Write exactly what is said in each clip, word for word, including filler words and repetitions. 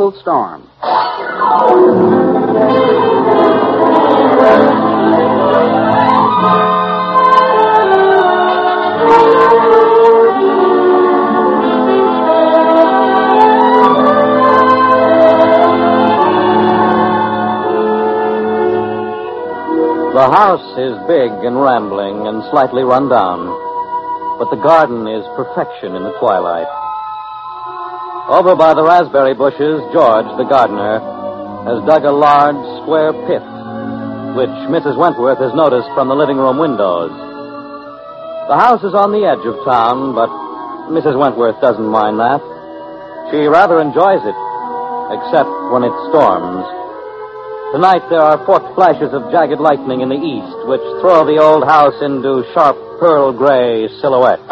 Tropical Storm. The house is big and rambling and slightly run down, but the garden is perfection in the twilight. Over by the raspberry bushes, George, the gardener, has dug a large, square pit, which Missus Wentworth has noticed from the living room windows. The house is on the edge of town, but Missus Wentworth doesn't mind that. She rather enjoys it, except when it storms. Tonight there are forked flashes of jagged lightning in the east, which throw the old house into sharp pearl gray silhouettes.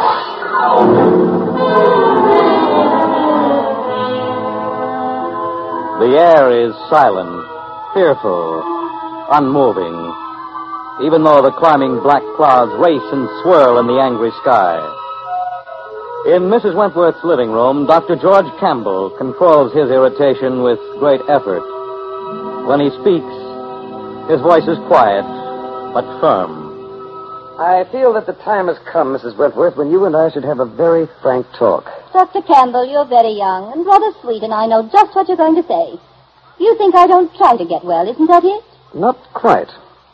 The air is silent, fearful, unmoving, even though the climbing black clouds race and swirl in the angry sky. In Missus Wentworth's living room, Doctor George Campbell controls his irritation with great effort. When he speaks, his voice is quiet, but firm. I feel that the time has come, Missus Wentworth, when you and I should have a very frank talk. Doctor Campbell, you're very young and rather sweet, and I know just what you're going to say. You think I don't try to get well, isn't that it? Not quite.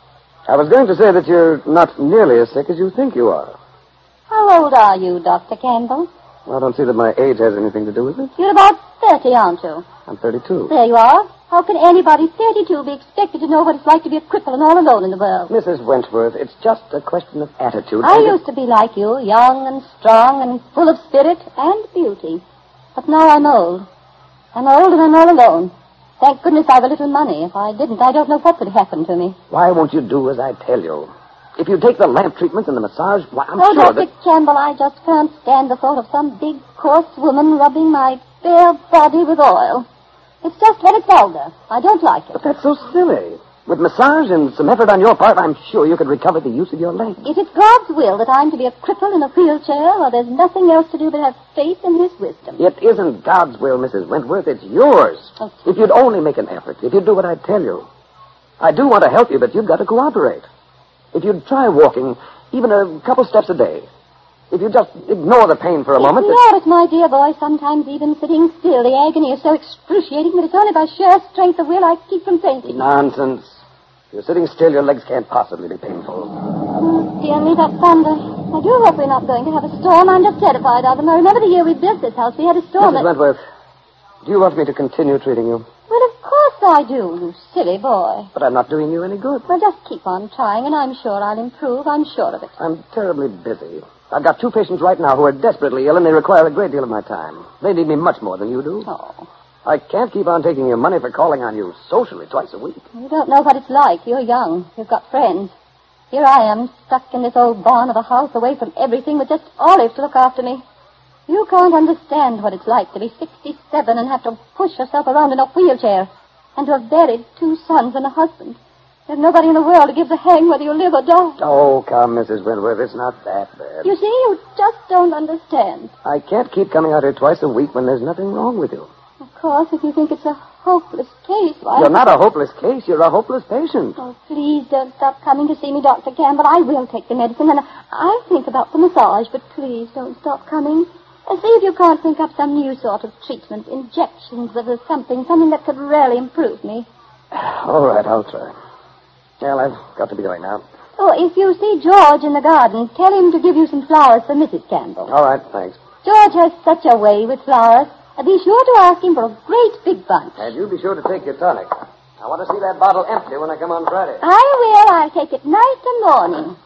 I was going to say that you're not nearly as sick as you think you are. How old are you, Doctor Campbell? Well, I don't see that my age has anything to do with it. You're about thirty, aren't you? I'm thirty-two. There you are. How can anybody thirty-two be expected to know what it's like to be a cripple and all alone in the world? Missus Wentworth, it's just a question of attitude. I used to be like you, young and strong and full of spirit and beauty. But now I'm old. I'm old and I'm all alone. Thank goodness I've a little money. If I didn't, I don't know what would happen to me. Why won't you do as I tell you? If you take the lamp treatment and the massage, why, I'm oh, sure Doctor that... Campbell, I just can't stand the thought of some big, coarse woman rubbing my bare body with oil. It's just very vulgar. I don't like it. But that's so silly. With massage and some effort on your part, I'm sure you could recover the use of your legs. If it's God's will that I'm to be a cripple in a wheelchair, well, there's nothing else to do but have faith in His wisdom. It isn't God's will, Missus Wentworth. It's yours. Oh. If you'd only make an effort, if you'd do what I tell you. I do want to help you, but you've got to cooperate. If you'd try walking even a couple steps a day, if you just ignore the pain for a moment... Ignore it, my dear boy. Sometimes even sitting still, the agony is so excruciating that it's only by sheer strength of will I keep from fainting. Nonsense. If you're sitting still, your legs can't possibly be painful. Oh, dear me, that thunder. I do hope we're not going to have a storm. I'm just terrified of them. I remember the year we built this house. We had a storm... Missus Wentworth, do you want me to continue treating you? Well, of course I do, you silly boy. But I'm not doing you any good. Well, just keep on trying, and I'm sure I'll improve. I'm sure of it. I'm terribly busy. I've got two patients right now who are desperately ill, and they require a great deal of my time. They need me much more than you do. Oh. I can't keep on taking your money for calling on you socially twice a week. You don't know what it's like. You're young. You've got friends. Here I am, stuck in this old barn of a house, away from everything, with just Olive to look after me. You can't understand what it's like to be sixty-seven and have to push yourself around in a wheelchair, and to have buried two sons and a husband. There's nobody in the world who gives a hang whether you live or die. Oh, come, Missus Wentworth, it's not that bad. You see, you just don't understand. I can't keep coming out here twice a week when there's nothing wrong with you. Of course, if you think it's a hopeless case, why... You're not a hopeless case. You're a hopeless patient. Oh, please don't stop coming to see me, Doctor Campbell. I will take the medicine, and I'll think about the massage, but please don't stop coming. And see if you can't think up some new sort of treatment, injections of something, something that could really improve me. All right, I'll try. Well, I've got to be going now. Oh, if you see George in the garden, tell him to give you some flowers for Missus Campbell. All right, thanks. George has such a way with flowers. And be sure to ask him for a great big bunch. And you be sure to take your tonic. I want to see that bottle empty when I come on Friday. I will. I'll take it night and morning.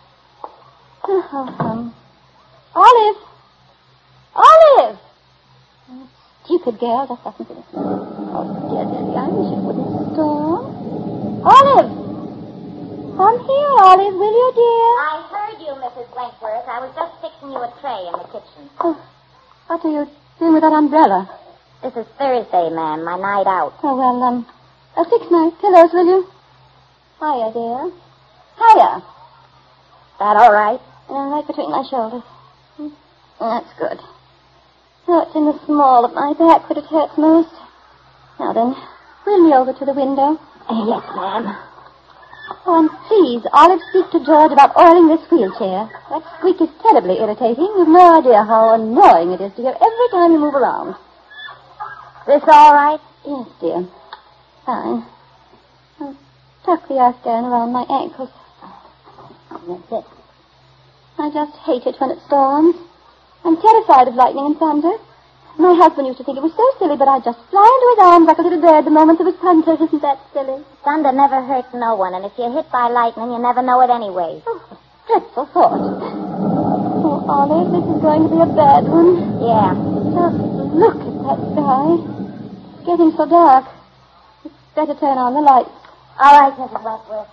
um, Olive. Olive! Oh, stupid girl. Just doesn't finish. Oh, dear, dear, I wish it wouldn't storm. Olive! Come here, Olive, will you, dear? I heard you, Missus Wentworth. I was just fixing you a tray in the kitchen. Oh, what are you doing with that umbrella? This is Thursday, ma'am, my night out. Oh, well, um, uh, fix my pillows, will you? Hiya, dear. Hiya. That all right? Uh, right between my shoulders. Mm, that's good. Oh, it's in the small of my back that it hurts most. Now then, wheel me over to the window. Uh, yes, ma'am. Oh, and please, Olive, speak to George about oiling this wheelchair. That squeak is terribly irritating. You've no idea how annoying it is to hear every time you move around. This all right? Yes, dear. Fine. I'll tuck the afghan around my ankles. That's it. I just hate it when it storms. I'm terrified of lightning and thunder. My husband used to think it was so silly, but I'd just fly into his arms like a little bird the moment there was thunder. Isn't that silly? Thunder never hurts no one, and if you're hit by lightning, you never know it anyway. Oh, dreadful thought. Oh, Olive, this is going to be a bad one. Yeah. Just look at that sky. It's getting so dark. It's better turn on the lights. All right, Missus Wentworth.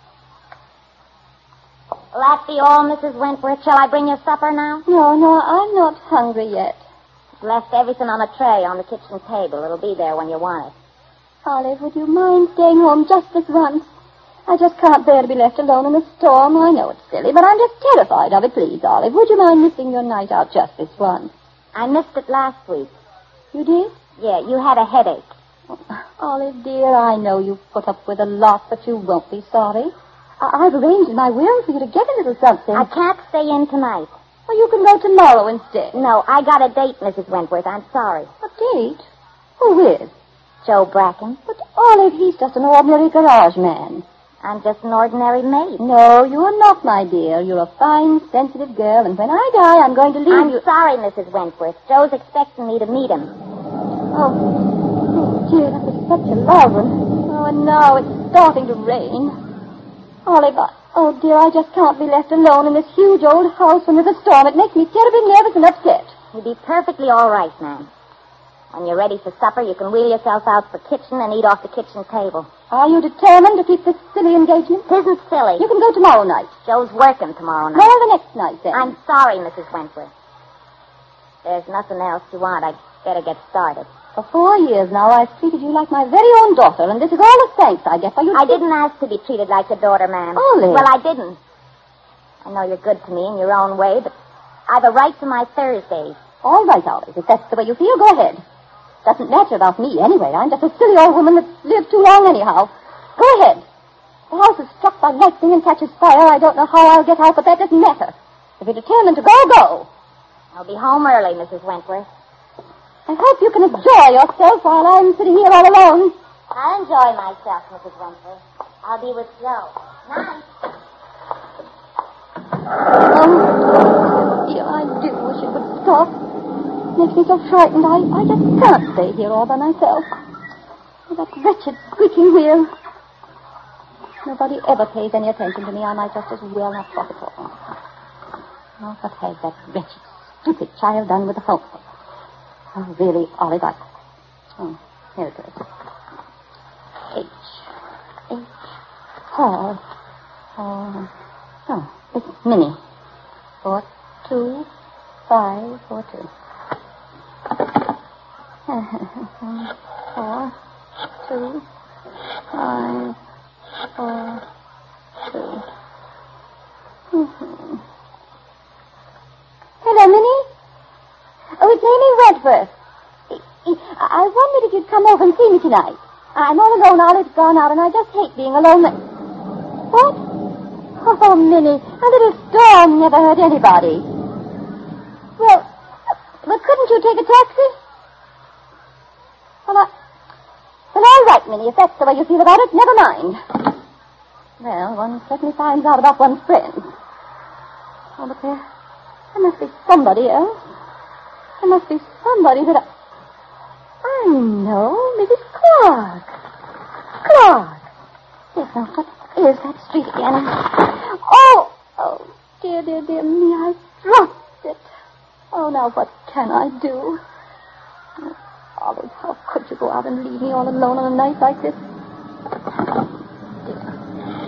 Will that be all, Missus Wentworth? Shall I bring you supper now? No, no, I'm not hungry yet. Left everything on a tray on the kitchen table. It'll be there when you want it. Olive, would you mind staying home just this once? I just can't bear to be left alone in the storm. I know it's silly, but I'm just terrified of it. Please, Olive, would you mind missing your night out just this once? I missed it last week. You did? Yeah, you had a headache. Oh, Olive, dear, I know you've put up with a lot, but you won't be sorry. I- I've arranged in my will for you to get a little something. I can't stay in tonight. Well, you can go tomorrow instead. No, I got a date, Missus Wentworth. I'm sorry. A date? Who with? Joe Bracken. But, Olive, he's just an ordinary garage man. I'm just an ordinary maid. No, you're not, my dear. You're a fine, sensitive girl, and when I die, I'm going to leave I'm you... sorry, Missus Wentworth. Joe's expecting me to meet him. Oh, oh, dear, that was such a loud one. Oh, and now it's starting to rain. Olive, I... Oh, dear, I just can't be left alone in this huge old house when there's a storm. It makes me terribly nervous and upset. You'll be perfectly all right, ma'am. When you're ready for supper, you can wheel yourself out for kitchen and eat off the kitchen table. Are you determined to keep this silly engagement? It isn't silly. You can go tomorrow night. Joe's working tomorrow night. Well, the next night, then. I'm sorry, Missus Wentworth. There's nothing else you want. I'd better get started. For four years now, I've treated you like my very own daughter, and this is all the thanks I get for you. I didn't ask to be treated like a daughter, ma'am. Olive. Well, I didn't. I know you're good to me in your own way, but I've a right to my Thursdays. All right, Olive. If that's the way you feel, go ahead. Doesn't matter about me anyway. I'm just a silly old woman that's lived too long anyhow. Go ahead. The house is struck by lightning and catches fire. I don't know how I'll get out, but that doesn't matter. If you're determined to go, go. I'll be home early, Missus Wentworth. I hope you can enjoy yourself while I'm sitting here all alone. I'll enjoy myself, Missus Wentworth. I'll be with Joe. Night. Oh, dear, I do wish it would stop. Makes me so frightened. I, I just can't stay here all by myself. With that wretched squeaking wheel. Nobody ever pays any attention to me. I might just as well not talk at all. Oh, what has that wretched, stupid child done with the phone? Oh, really, Olive, I... Oh, here it is. H. H. Hall. Oh, oh, it's Minnie. Four, two, five, four, two. Four, two, five, four, two. Mm-hmm. Hello, Minnie. Oh, it's Amy Wentworth. I wondered if you'd come over and see me tonight. I'm all alone. Olive's gone out, and I just hate being alone. What? Oh, Minnie, a little storm never hurt anybody. Well, but couldn't you take a taxi? Well, I... Well, all right, Minnie, if that's the way you feel about it, never mind. Well, one certainly finds out about one's friends. Oh, but there, there must be somebody else. There must be somebody that I... I know, Missus Clark. Clark. Yes, now, what is that street again? Oh, oh, dear, dear, dear me, I dropped it. Oh, now, what can I do? Oh, Olive, how could you go out and leave me all alone on a night like this? Dear.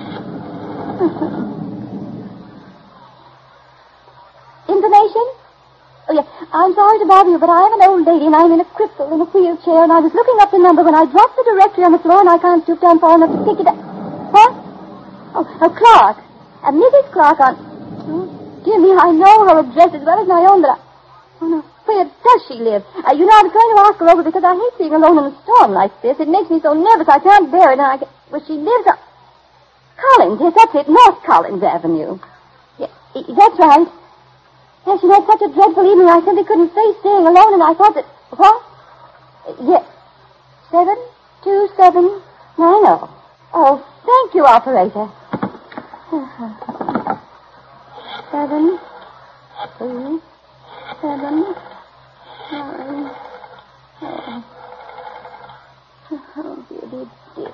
Information? Oh, yeah. I'm sorry to bother you, but I'm an old lady, and I'm in a cripple in a wheelchair, and I was looking up the number when I dropped the directory on the floor, and I can't stoop down far enough to pick it up. What? Oh, oh Clark. Uh, Missus Clark on... Oh, dear me, I know her address as well as my own, but I... Oh, no. Where does she live? Uh, you know, I was going to ask her over because I hate being alone in a storm like this. It makes me so nervous I can't bear it. And I get... Well, she lives up... Collins, yes, that's it. North Collins Avenue. Yeah, that's right. Yes, she had such a dreadful evening. I simply couldn't face staying alone, and I thought that... What? Yes. Seven, two, seven, nine, oh. Oh, thank you, operator. Seven, two, seven, nine, oh. Oh, dear, dear.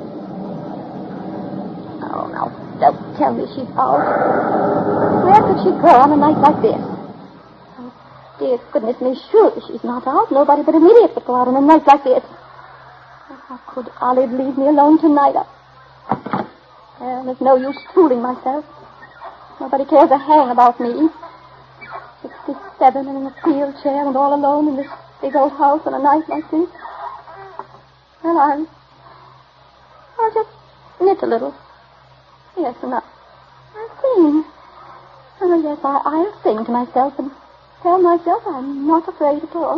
Oh, now, don't tell me she's out. Where could she go on a night like this? Oh, dear goodness me, surely she's not out. Nobody but an idiot would go out on a night like this. Oh, how could Olive leave me alone tonight? I... Well, there's no use fooling myself. Nobody cares a hang about me. Sixty-seven and in a wheelchair and all alone in this big old house on a night like this. Well, I'll... I'll just knit a little. Yes, and I, I'll sing. Oh, yes, I, I'll sing to myself and tell myself I'm not afraid at all.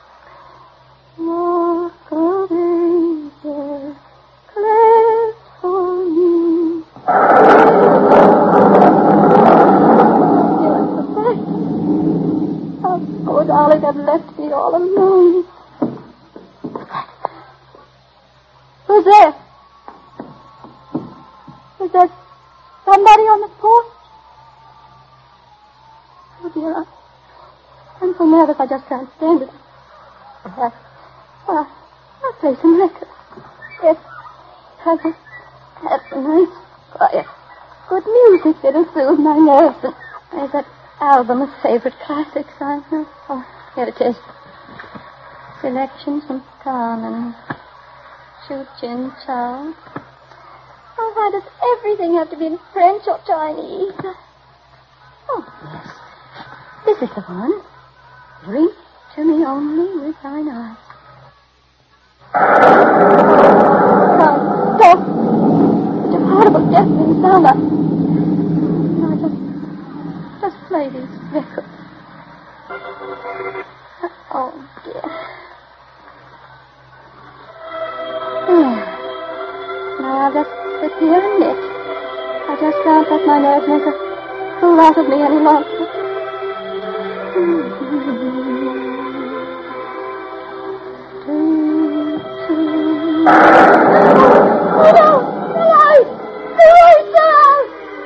Walk of angels, cleft for me. Yes, that's right. How could Olive have left me all alone? Who's there? Is there somebody on the porch? Oh, dear, I, I'm so nervous I just can't stand it. Uh, well, I'll play some records. Yes, have a, have a nice, quiet, good music that'll soothe my nerves. And there's that album of favorite classics I have. Oh, here it is. Selections from Carmen. Choo Chin Chow. Oh, why does everything have to be in French or Chinese? Oh, yes. This is the one. Drink to me only with thine eyes. Now, stop. Such a horrible, deafening sound. I... No, just, just play these records. Oh, dear. There. Now I'll just sit here and knit. I just can't let my nerves make a fool out of me any longer. Oh, no! The light! The light's out!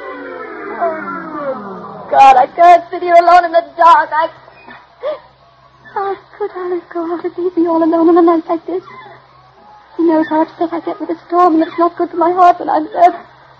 Oh, dear God, I can't sit here alone in the dark. I... How could Alice go out and leave me all alone on a night like this? She knows how upset I get with a storm, and it's not good for my heart when I'm nervous.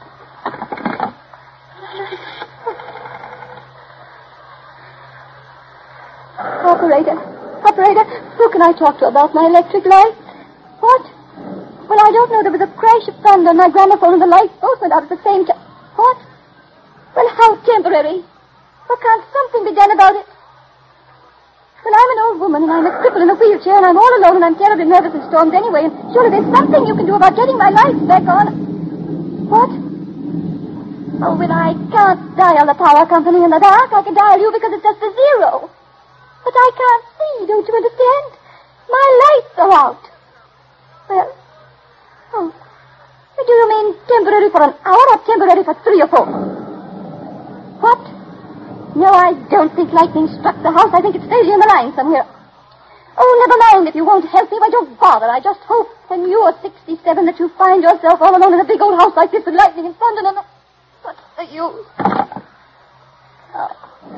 Operator, operator, who can I talk to about my electric light? What? Well, I don't know. There was a crash of thunder, and my gramophone and the lights both went out at the same time. What? Well, how temporary. Well, can't something be done about it? Well, I'm an old woman, and I'm a cripple in a wheelchair, and I'm all alone, and I'm terribly nervous in storms anyway, and surely there's something you can do about getting my lights back on. What? Oh, well, I can't dial the power company in the dark. I can dial you because it's just a zero. But I can't see, don't you understand? My lights are out. Well, oh, do you mean temporary for an hour or temporary for three or four? What? No, I don't think lightning struck the house. I think it's failure in the line somewhere. Oh, never mind if you won't help me. Why, don't bother. I just hope when you are sixty-seven that you find yourself all alone in a big old house like this with lightning and thunder and... What's the use? Oh.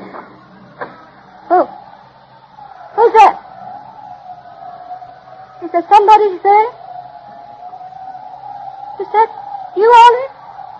Oh. Who's there? Is there somebody there? Is that you, Olive?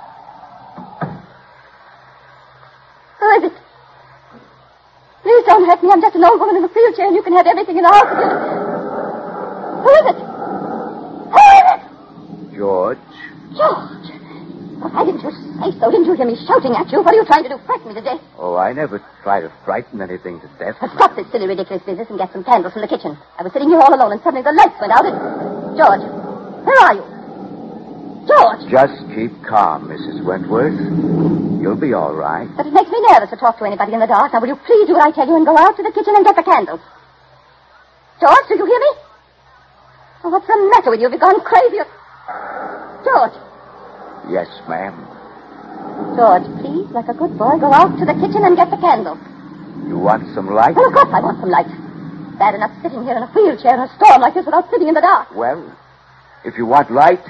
Who is it? Please don't hurt me. I'm just an old woman in a wheelchair, and you can have everything in the house. Who is it? Who is it? George. George. Well, why didn't you say so? Didn't you hear me shouting at you? What are you trying to do? Frighten me to death? Oh, I never try to frighten anything to death. Now, stop this silly, ridiculous business and get some candles from the kitchen. I was sitting here all alone, and suddenly the lights went out, and... George, where are you? George! George. Just keep calm, Missus Wentworth. You'll be all right. But it makes me nervous to talk to anybody in the dark. Now, will you please do what I tell you and go out to the kitchen and get the candles? George, do you hear me? Oh, what's the matter with you? Have you gone crazy? George. Yes, ma'am. George, please, like a good boy, go out to the kitchen and get the candles. You want some light? Well, of course I want some light. Bad enough sitting here in a wheelchair in a storm like this without sitting in the dark. Well, if you want light,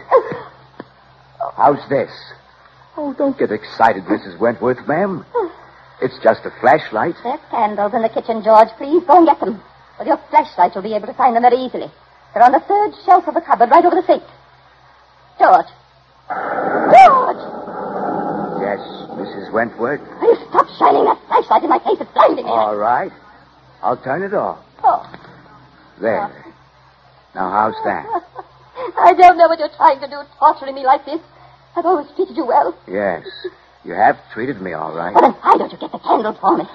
how's this? Oh, don't get excited, Missus Wentworth, ma'am. It's just a flashlight. There's candles in the kitchen, George. Please go and get them. With your flashlight, you'll be able to find them very easily. They're on the third shelf of the cupboard, right over the sink. George. George! Yes, Missus Wentworth. Will you stop shining that flashlight in my face? It's blinding me. All right. I'll turn it off. Oh. There. Now, how's that? I don't know what you're trying to do, torturing me like this. I've always treated you well. Yes. You have treated me all right. Well, then why don't you get the candles for me?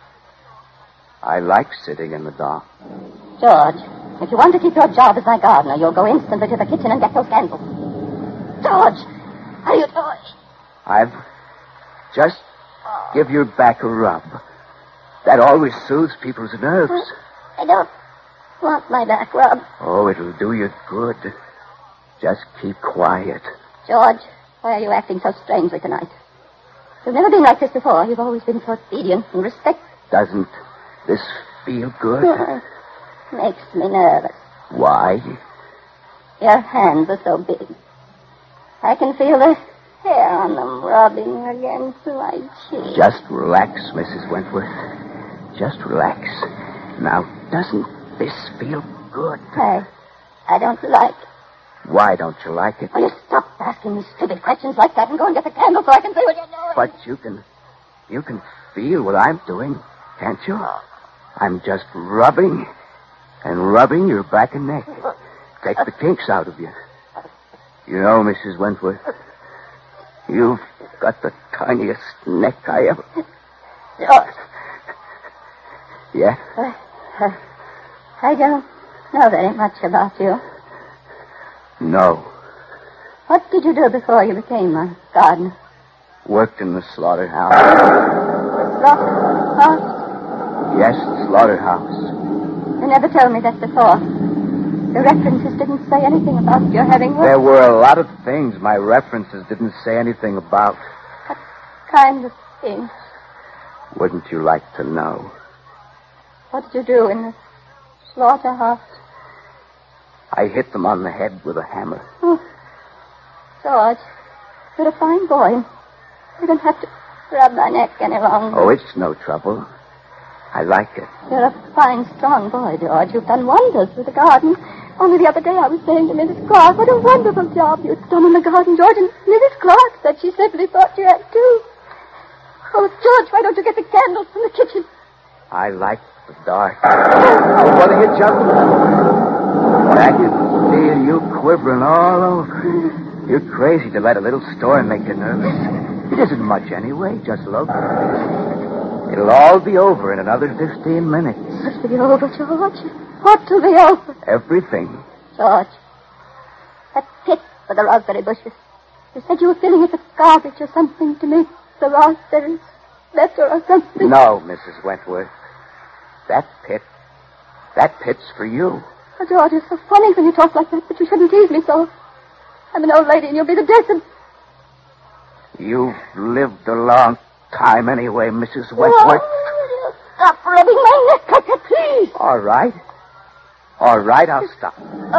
I like sitting in the dark. George, if you want to keep your job as my gardener, you'll go instantly to the kitchen and get those candles. George, are you doing? I've just give your back a rub. That always soothes people's nerves. I don't want my back rubbed. Oh, it'll do you good. Just keep quiet. George, why are you acting so strangely tonight? You've never been like this before. You've always been so obedient and respect. Doesn't this feel good? Makes me nervous. Why? Your hands are so big. I can feel the hair on them rubbing against my cheek. Just relax, Missus Wentworth. Just relax. Now, doesn't this feel good? I, I don't like it. Why don't you like it? Will you stop asking me stupid questions like that and go and get the candle so I can see what you're doing? But you can, you can feel what I'm doing, can't you? I'm just rubbing and rubbing your back and neck. Take the kinks out of you. You know, Missus Wentworth, you've got the tiniest neck I ever... George. Yeah? Uh, uh, I don't know very much about you. No. What did you do before you became a gardener? Worked in the slaughterhouse. Slaughterhouse? Yes, the slaughterhouse. You never told me that before. The references didn't say anything about your having worked. There were a lot of things my references didn't say anything about. What kind of things? Wouldn't you like to know? What did you do in the slaughterhouse? I hit them on the head with a hammer. Oh, George, you're a fine boy. You don't have to rub my neck any longer. Oh, it's no trouble. I like it. You're a fine, strong boy, George. You've done wonders with the garden. Only the other day I was saying to Missus Clark, what a wonderful job you'd done in the garden, George. And Missus Clark said she simply thought you had too. Oh, George, why don't you get the candles from the kitchen? I like the dark. Oh, what are you jumping for? I can feel you quivering all over. You're crazy to let a little storm make you nervous. It isn't much anyway. Just look. It'll all be over in another fifteen minutes. What'll be over, George? What'll be over? Everything. George, that pit for the raspberry bushes. You said you were filling it with garbage or something to make the raspberries better or something. No, Missus Wentworth. That pit, that pit's for you. Oh, George, it's so funny when you talk like that, but you shouldn't tease me so. I'm an old lady and you'll be the death of... You've lived a long time anyway, Missus Wentworth. Oh, stop rubbing my neck like that, please. All right. All right, I'll stop. Uh,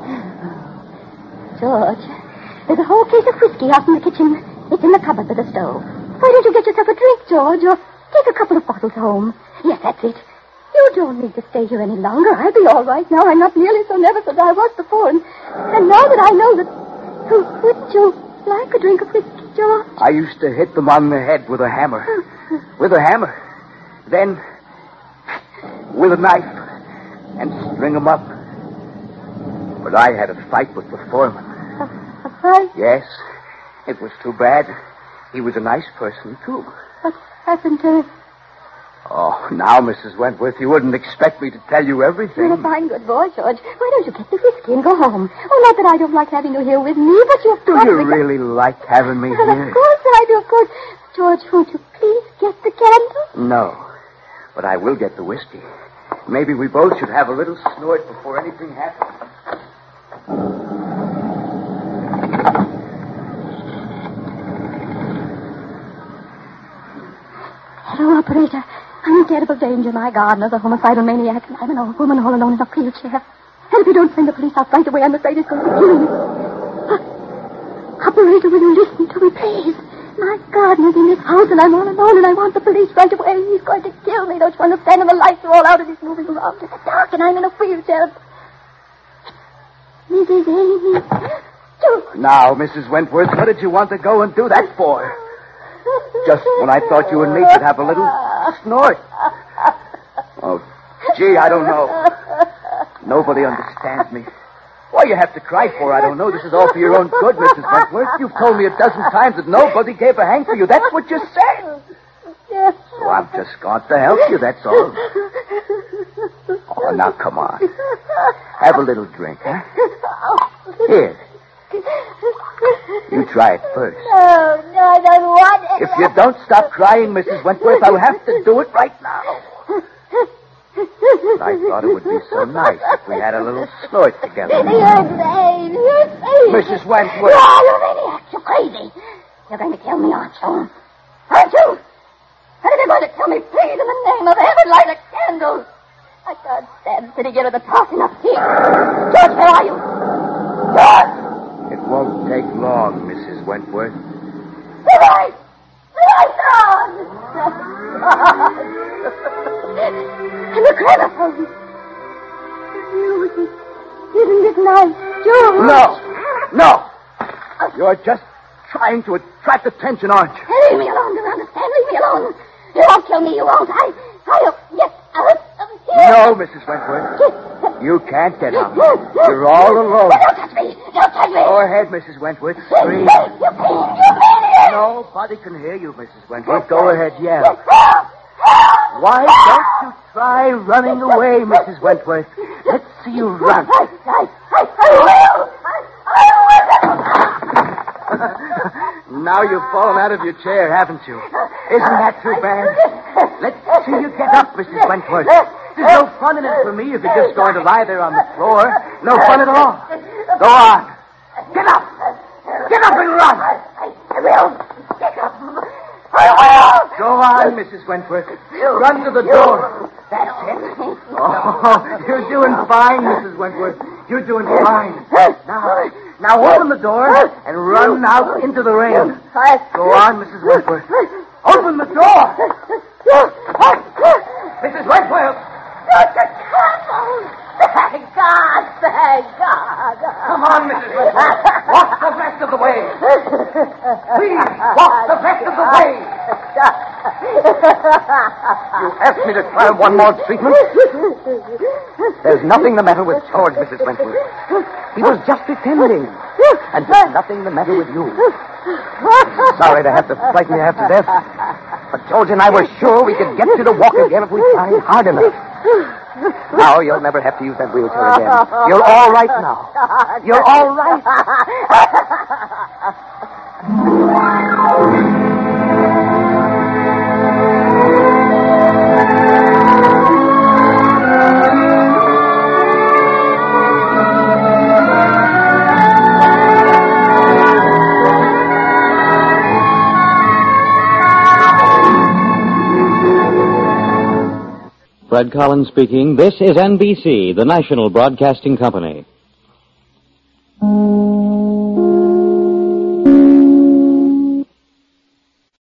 George, there's a whole case of whiskey out in the kitchen. It's in the cupboard by the stove. Why don't you get yourself a drink, George, or take a couple of bottles home? Yes, that's it. You don't need to stay here any longer. I'll be all right now. I'm not nearly so nervous as I was before. And, and now that I know that... Oh, wouldn't you like a drink of whiskey, George? I used to hit them on the head with a hammer. With a hammer. Then, with a knife. And string them up. But I had a fight with the foreman. A, a fight? Yes. It was too bad. He was a nice person, too. What happened to him? Oh, now, Missus Wentworth, you wouldn't expect me to tell you everything. You're a fine good boy, George. Why don't you get the whiskey and go home? Oh, not that I don't like having you here with me, but you're Do probably... you really like having me Well, here? of course I do, of course. George, won't you please get the candle? No, but I will get the whiskey. Maybe we both should have a little snort before anything happens. Hello, operator. I'm in terrible danger. My gardener's a homicidal maniac, and I'm an old woman all alone in a wheelchair. And if you don't send the police out right away, I'm afraid he's going to kill me. Uh, operator, will you listen to me, please? My gardener's in this house, and I'm all alone, and I want the police right away. He's going to kill me. Don't you understand? And the lights are all out, and he's moving around in the dark, and I'm in a wheelchair. Missus Amy. George. Now, Missus Wentworth, what did you want to go and do that for? Just when I thought you and me should have a little snort. Oh, gee, I don't know. Nobody understands me. Why you have to cry for, I don't know. This is all for your own good, Missus Wentworth. You've told me a dozen times that nobody gave a hang for you. That's what you said. So I've just got to help you, that's all. Oh, now, come on. Have a little drink, huh? Here. You try it first. No, no, I don't want it. If you don't stop crying, Missus Wentworth, I'll have to do it right now. I thought it would be so nice if we had a little snort together. You're insane. You're insane. Missus Wentworth. No, you maniac. You're crazy. You're going to kill me, aren't you? Aren't you? And if you're going to kill me, please, in the name of heaven, light a candle. I can't stand sitting here in the dark and not seeing. George, where are you? George! It won't take long, Missus Wentworth. The light! The light's on! And the gramophone. Music. Isn't it nice, George? No! No! You're just trying to attract attention, aren't you? Leave me alone, do you understand? Leave me alone. You won't kill me, you won't. I, I'll get out of here. No, Missus Wentworth. You can't get out. You're all alone. Don't touch me. Don't touch me. Go ahead, Missus Wentworth. Scream. You fiend, you maniac. Nobody can hear you, Missus Wentworth. Go ahead, yell. Why don't you try running away, Missus Wentworth? Let's see you run. I, I, I, I will. I, I will. Now you've fallen out of your chair, haven't you? Isn't that too bad? Let's see you get up, Missus Wentworth. There's no fun in it for me if you're just going to lie there on the floor. No fun at all. Go on. Get up. Get up and run. I will. Get up. I will. Go on, Missus Wentworth. Run to the door. That's it. Oh, you're doing fine, Missus Wentworth. You're doing fine. Now, now open the door and run out into the rain. Go on, Missus Wentworth. Open the door. Missus Wentworth. Thank God, thank God. Come on, Missus Wentworth. Walk the rest of the way. Please, walk the rest of the way. You asked me to try one more treatment? There's nothing the matter with George, Missus Wentworth. He was just pretending. And there's nothing the matter with you. Sorry to have to frighten you half to death. But George and I were sure we could get you to walk again if we tried hard enough. Now you'll never have to use that wheelchair again. You're all right now. You're all right. Fred Collins speaking. This is N B C, the national broadcasting company.